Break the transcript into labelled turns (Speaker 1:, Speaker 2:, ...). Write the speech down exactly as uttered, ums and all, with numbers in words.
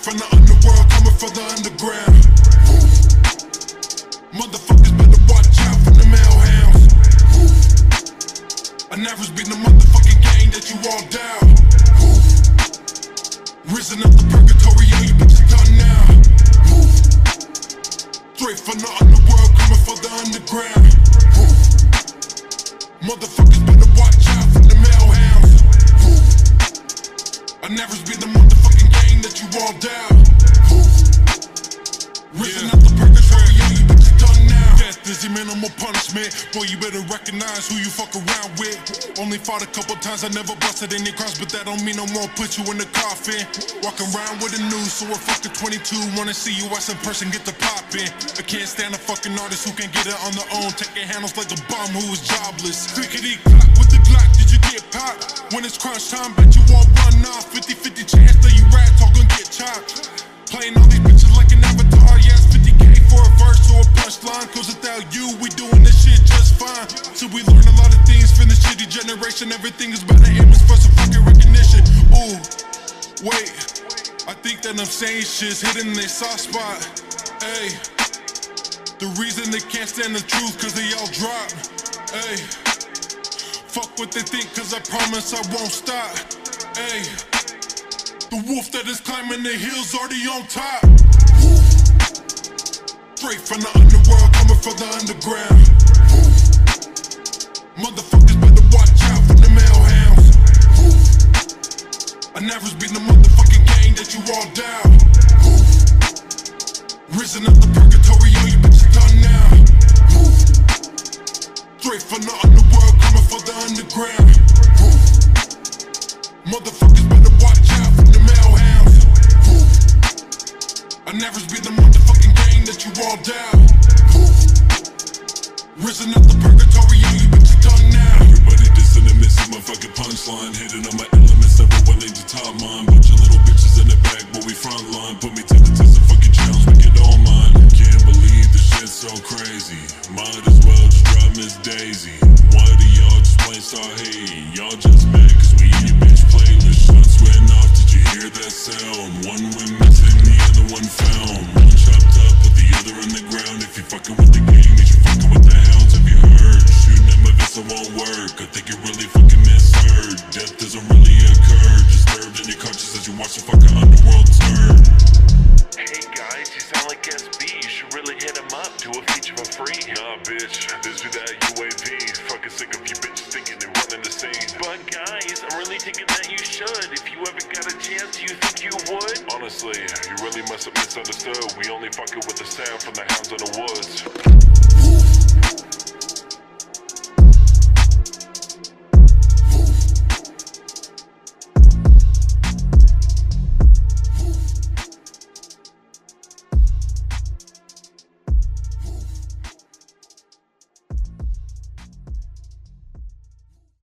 Speaker 1: from the underworld, coming from the underground. Motherfuckers better watch out for the male hounds. I never's been the motherfucking gang that you all down. Risen up the purgatory, yeah, you bitches done now. Straight from the underworld, coming from the underground. Motherfuckers better watch out for the male hounds. I never's been the motherfucking gang that you all down. Risen up the purgatory, yeah, you bitches done now. Death is your minimal punishment. Boy, you better recognize who you fuck around with. Only fought a couple times, I never busted any crimes, but that don't mean no more put you in the coffin. Walking around with a noose, so we're fucking twenty-two. Wanna see you ass in person, get the poppin'. I can't stand a fucking artist who can get it on their own, taking handles like a bum who is jobless. Clickety clack with the Glock, did you get popped? When it's crunch time, bet you won't run off. fifty fifty chance that you rats all gonna get chopped. Playing all these bitches like an avatar, yes, fifty K for a verse or a punchline. Cause without you, we doing this shit just fine. So we learn a lot of things from the shitty generation. Everything is better image for some fucking recognition. Ooh, wait, I think that I'm saying shit's hitting their soft spot. Ayy, the reason they can't stand the truth cause they all drop. Ayy, fuck what they think cause I promise I won't stop. Ayy, the wolf that is climbing the hills already on top. Straight from the underworld, coming from the underground. Motherfuckers better watch out for the male hounds. I never's been the motherfucking gang that you all down. Risen up the purgatory, yo, you bitches done now. Straight from the underworld, coming from the underground. Motherfuckers better watch out for the male hounds. I never's been the motherfucking gang that you all down. Risen up the purgatory, yo, you bitches done now.
Speaker 2: Everybody dissing and missing my fucking punchline. Hitting on my elements, never willing to top mine. Bunch of little bitches in the back, but we front line. Put me to the test of fucking challenge, make it all mine. Can't believe this shit's so crazy. Might as well just drop Miss Daisy. Why do y'all just plain start hating? Y'all just mad cause we in your bitch playlist. Shots went off, did you hear that sound? One went missing, the other one found. One chopped up, put the other on the ground. If you fucking with the game, means you fucking with the hounds. Have you heard? Shooting at my vest, it won't work. I think you really fucking misheard. Death doesn't really occur. Disturbed in your conscience as you watch the fucking underworld turn.
Speaker 3: Hey guys, you sound like S B. You should really hit him up, do a feature for free.
Speaker 2: Nah, bitch, this be that U A V. Fucking sick of you bitches thinking they're running the scene.
Speaker 3: But guys, I'm really thinking that you should. If you ever got a chance, do you think you would?
Speaker 2: Honestly, you really must have misunderstood. We only fucking with the sound from the hounds on the